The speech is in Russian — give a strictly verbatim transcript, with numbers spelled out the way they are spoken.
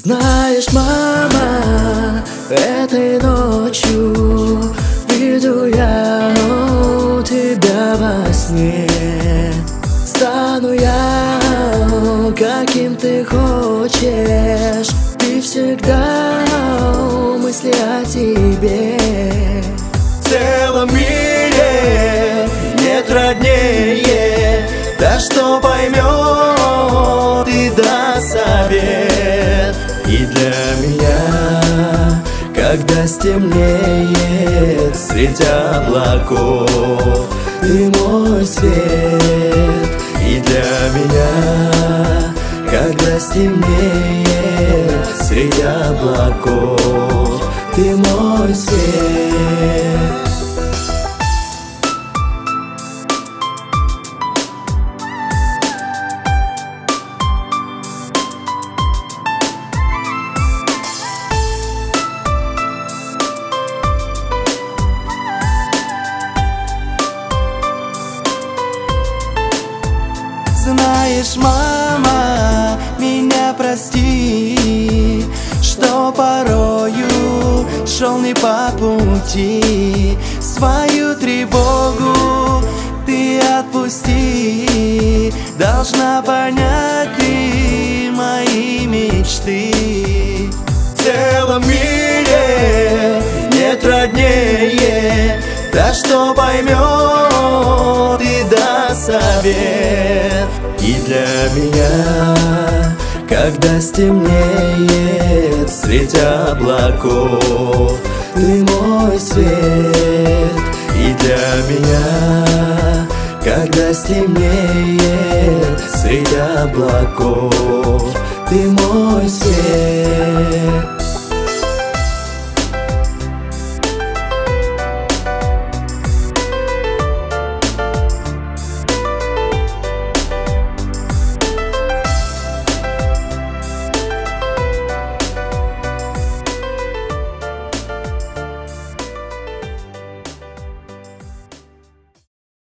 Знаешь, мама, этой ночью приду я у тебя во сне. Стану я, каким ты хочешь, и всегда мысли о тебе. В целом мире нет роднее, да что поймет и даст совет. И для меня, когда стемнеет среди облаков, ты мой свет. И для меня, когда стемнеет среди облаков, ты мой свет. Знаешь, мама, меня прости, что порою шел не по пути. Свою тревогу ты отпусти, должна понять ты мои мечты. В целом мире нет роднее, да что поймет и даст совет. И для меня, когда стемнеет среди облаков, ты мой свет. И для меня, когда стемнеет среди облаков, ты мой свет.